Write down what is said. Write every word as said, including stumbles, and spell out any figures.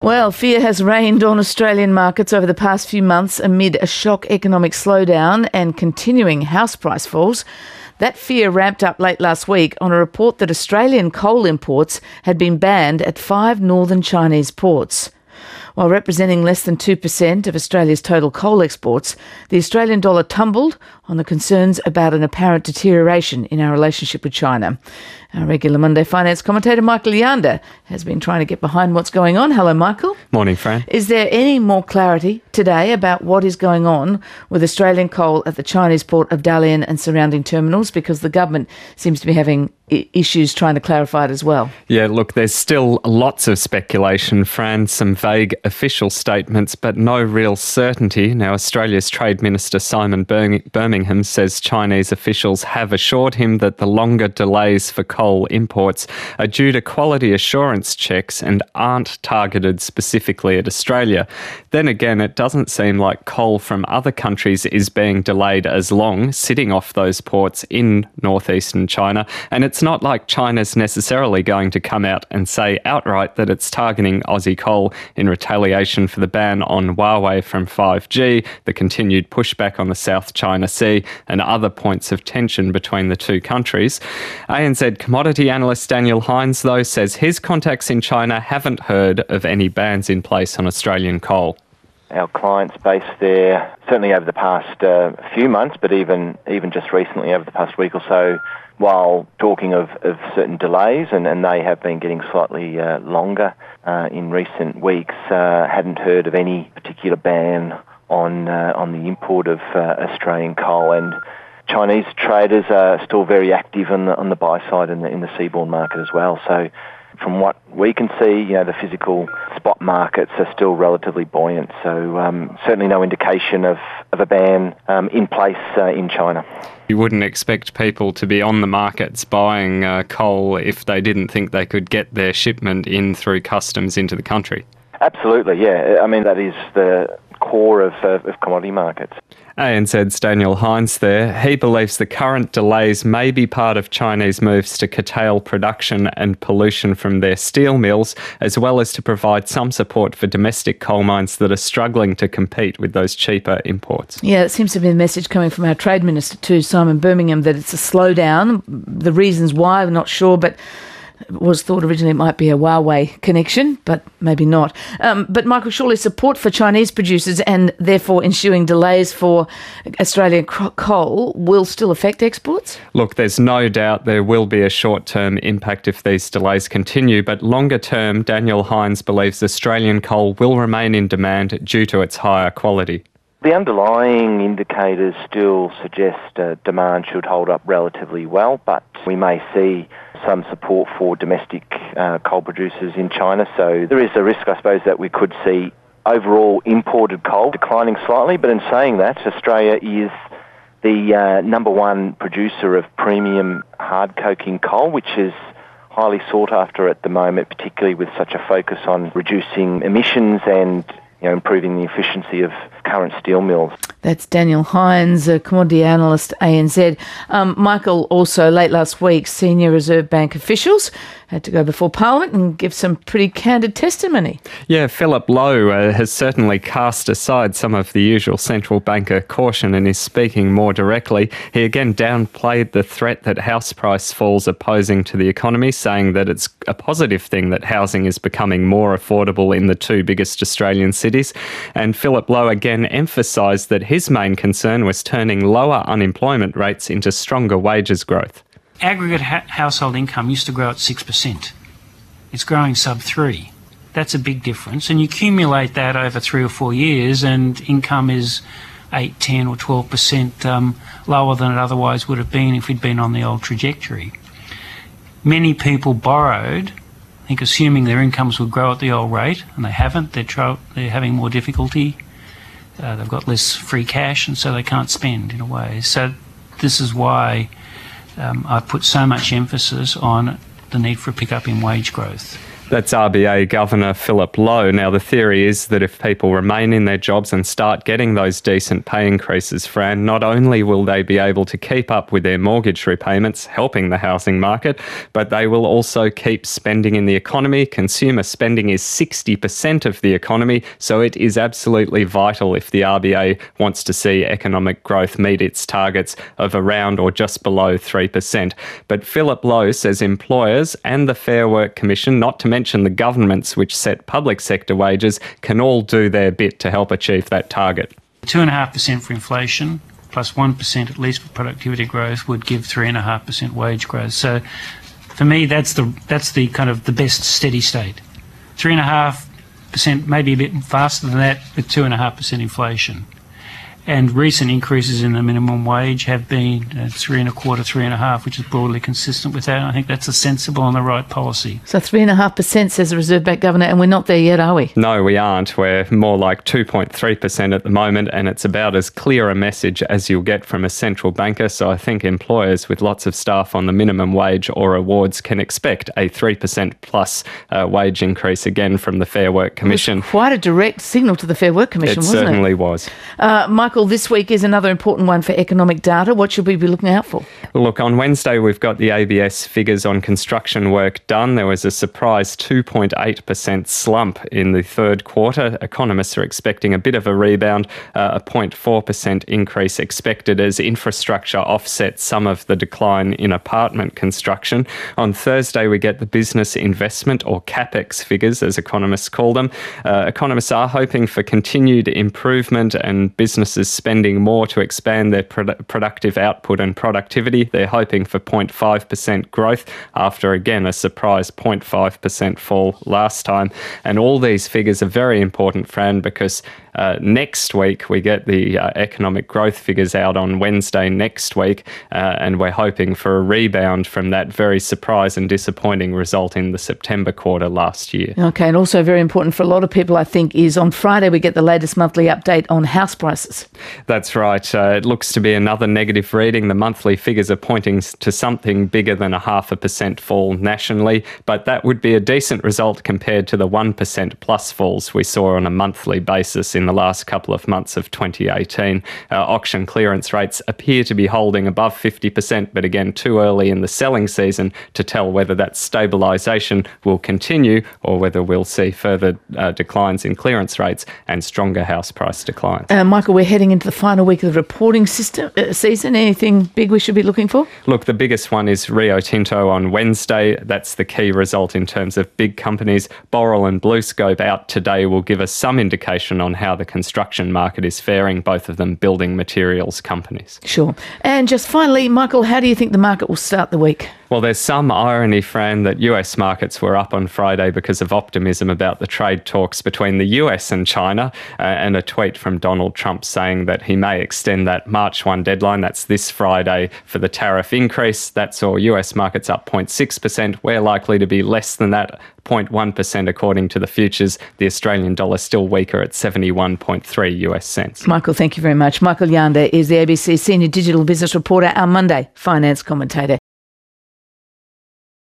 Well, fear has reigned on Australian markets over the past few months amid a shock economic slowdown and continuing house price falls. That fear ramped up late last week on a report that Australian coal imports had been banned at five northern Chinese ports. While representing less than two percent of Australia's total coal exports, the Australian dollar tumbled on the concerns about an apparent deterioration in our relationship with China. Our regular Monday finance commentator, Michael Yander, has been trying to get behind what's going on. Hello, Michael. Morning, Fran. Is there any more clarity today about what is going on with Australian coal at the Chinese port of Dalian and surrounding terminals? Because the government seems to be having I- issues trying to clarify it as well. Yeah, look, there's still lots of speculation, Fran, some vague official statements, but no real certainty. Now, Australia's Trade Minister Simon Birmingham says Chinese officials have assured him that the longer delays for coal imports are due to quality assurance checks and aren't targeted specifically at Australia. Then again, it doesn't seem like coal from other countries is being delayed as long, sitting off those ports in northeastern China, and it's not like China's necessarily going to come out and say outright that it's targeting Aussie coal in retaliation for the ban on Huawei from five G, the continued pushback on the South China Sea, and other points of tension between the two countries. A N Z commodity analyst Daniel Hines, though, says his contacts in China haven't heard of any bans in place on Australian coal. Our clients based there, certainly over the past uh, few months, but even even just recently over the past week or so, while talking of, of certain delays, and, and they have been getting slightly uh, longer uh, in recent weeks, uh, hadn't heard of any particular ban on uh, on the import of uh, Australian coal. And Chinese traders are still very active on the, on the buy side in the, in the seaborne market as well. So from what we can see, you know, the physical spot markets are still relatively buoyant. So um, certainly no indication of, of a ban um, in place uh, in China. You wouldn't expect people to be on the markets buying uh, coal if they didn't think they could get their shipment in through customs into the country. Absolutely, yeah. I mean, that is the core of, uh, of commodity markets. A N Z's Daniel Hines there. He believes the current delays may be part of Chinese moves to curtail production and pollution from their steel mills, as well as to provide some support for domestic coal mines that are struggling to compete with those cheaper imports. Yeah, it seems to be a message coming from our Trade Minister too, Simon Birmingham, that it's a slowdown. The reasons why, we're not sure, but it was thought originally it might be a Huawei connection, but maybe not. Um, but Michael, surely support for Chinese producers and therefore ensuing delays for Australian coal will still affect exports? Look, there's no doubt there will be a short-term impact if these delays continue, but longer term, Daniel Hines believes Australian coal will remain in demand due to its higher quality. The underlying indicators still suggest uh, demand should hold up relatively well, but we may see some support for domestic uh, coal producers in China. So there is a risk, I suppose, that we could see overall imported coal declining slightly. But in saying that, Australia is the uh, number one producer of premium hard coking coal, which is highly sought after at the moment, particularly with such a focus on reducing emissions and, you know, improving the efficiency of current steel mills. That's Daniel Hines, a commodity analyst, A N Z. Um, Michael, also late last week, senior Reserve Bank officials had to go before Parliament and give some pretty candid testimony. Yeah, Philip Lowe uh, has certainly cast aside some of the usual central banker caution and is speaking more directly. He again downplayed the threat that house price falls are posing to the economy, saying that it's a positive thing that housing is becoming more affordable in the two biggest Australian cities. And Philip Lowe again emphasised that his main concern was turning lower unemployment rates into stronger wages growth. Aggregate ha- household income used to grow at six percent. It's growing sub three. That's a big difference. And you accumulate that over three or four years and income is eight, ten or twelve percent um, lower than it otherwise would have been if we'd been on the old trajectory. Many people borrowed, I think assuming their incomes would grow at the old rate, and they haven't. They're, tro- they're having more difficulty. Uh, they've got less free cash and so they can't spend in a way. So this is why Um, I put so much emphasis on the need for a pickup in wage growth. That's R B A Governor Philip Lowe. Now, the theory is that if people remain in their jobs and start getting those decent pay increases, Fran, not only will they be able to keep up with their mortgage repayments, helping the housing market, but they will also keep spending in the economy. Consumer spending is sixty percent of the economy, so it is absolutely vital if the R B A wants to see economic growth meet its targets of around or just below three percent. But Philip Lowe says employers and the Fair Work Commission, not to mention the governments which set public sector wages, can all do their bit to help achieve that target. two point five percent for inflation, plus one percent at least for productivity growth would give three point five percent wage growth. So for me, that's the that's the kind of the best steady state. three point five percent, maybe a bit faster than that, with two point five percent inflation. And recent increases in the minimum wage have been uh, three and a quarter, three and a half, which is broadly consistent with that. And I think that's a sensible and the right policy. So three and a half percent, says the Reserve Bank Governor, and we're not there yet, are we? No, we aren't. We're more like two point three percent at the moment, and it's about as clear a message as you'll get from a central banker. So I think employers with lots of staff on the minimum wage or awards can expect a three percent plus uh, wage increase again from the Fair Work Commission. It was quite a direct signal to the Fair Work Commission, it wasn't it? It certainly was. Uh, Michael, this week is another important one for economic data. What should we be looking out for? Well, look, on Wednesday we've got the A B S figures on construction work done. There was a surprise two point eight percent slump in the third quarter. Economists are expecting a bit of a rebound, uh, a zero point four percent increase expected as infrastructure offsets some of the decline in apartment construction. On Thursday we get the business investment, or CapEx figures as economists call them. Uh, economists are hoping for continued improvement and businesses spending more to expand their produ- productive output and productivity. They're hoping for zero point five percent growth after, again, a surprise zero point five percent fall last time. And all these figures are very important, Fran, because uh, next week we get the uh, economic growth figures out on Wednesday next week, uh, and we're hoping for a rebound from that very surprise and disappointing result in the September quarter last year. Okay, and also very important for a lot of people, I think, is on Friday we get the latest monthly update on house prices. That's right. Uh, it looks to be another negative reading. The monthly figures are pointing to something bigger than a half a percent fall nationally, but that would be a decent result compared to the one percent plus falls we saw on a monthly basis in the last couple of months of twenty eighteen. Uh, auction clearance rates appear to be holding above fifty percent, but again, too early in the selling season to tell whether that stabilisation will continue or whether we'll see further uh, declines in clearance rates and stronger house price declines. Uh, Michael, we're heading into the final week of the reporting system, uh, season. Anything big we should be looking for? Look, the biggest one is Rio Tinto on Wednesday. That's the key result in terms of big companies. Boral and BlueScope out today will give us some indication on how the construction market is faring, both of them building materials companies. Sure. And just finally, Michael, how do you think the market will start the week? Well, there's some irony, Fran, that U S markets were up on Friday because of optimism about the trade talks between the U S and China, uh, and a tweet from Donald Trump saying that he may extend that March first deadline, that's this Friday, for the tariff increase. That saw U S markets up zero point six percent. We're likely to be less than that, zero point one percent according to the futures. The Australian dollar still weaker at seventy-one point three U S cents. Michael, thank you very much. Michael Yanda is the A B C Senior Digital Business Reporter, our Monday finance commentator.